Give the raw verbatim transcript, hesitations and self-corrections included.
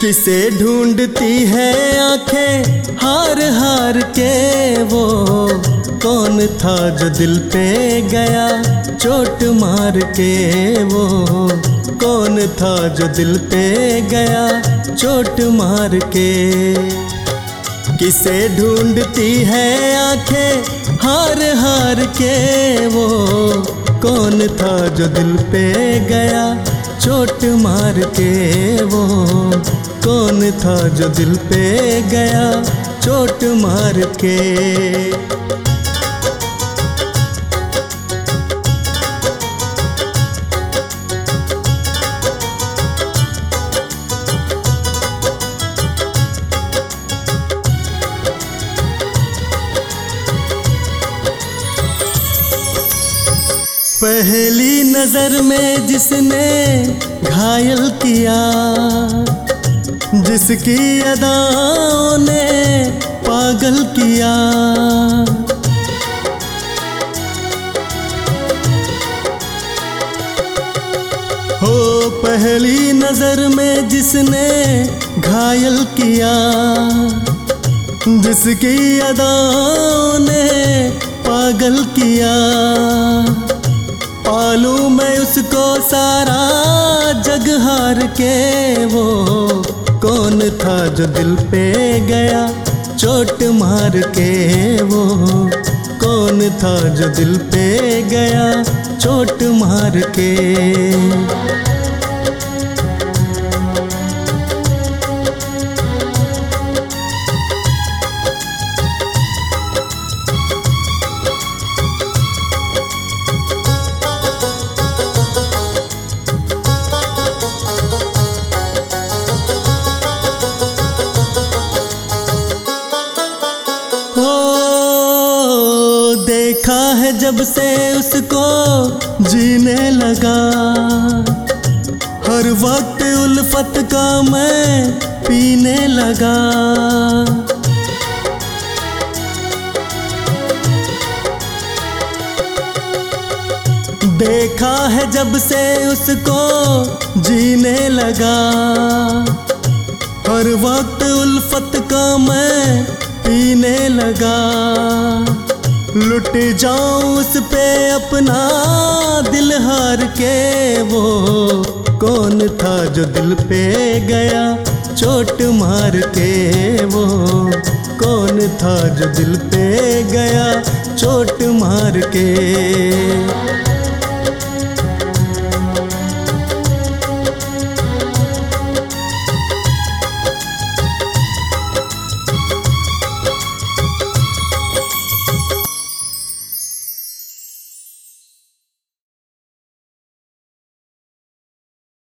किसे ढूंढती है आंखें हार हार के, वो कौन था जो दिल पे गया चोट मार के, वो कौन था जो दिल पे गया चोट मार के। किसे ढूंढती है आंखें हार हार के, वो कौन था जो दिल पे गया चोट मार के, वो कौन था जो दिल पे गया चोट मार के। पहली नजर में जिसने घायल किया, जिसकी अदाओं ने पागल किया, हो पहली नजर में जिसने घायल किया, जिसकी अदाओं ने पागल किया, पालूं मैं उसको सारा जग हार के, वो कौन था जो दिल पे गया चोट मार के, वो कौन था जो दिल पे गया चोट मार के। देखा है जब से उसको जीने लगा, हर वक्त उल्फत का मैं पीने लगा। देखा है जब से उसको जीने लगा, हर वक्त उल्फत का मैं पीने लगा। लुट जाऊं उस पे अपना दिल हार के, वो कौन था जो दिल पे गया चोट मार के, वो कौन था जो दिल पे गया चोट मार के।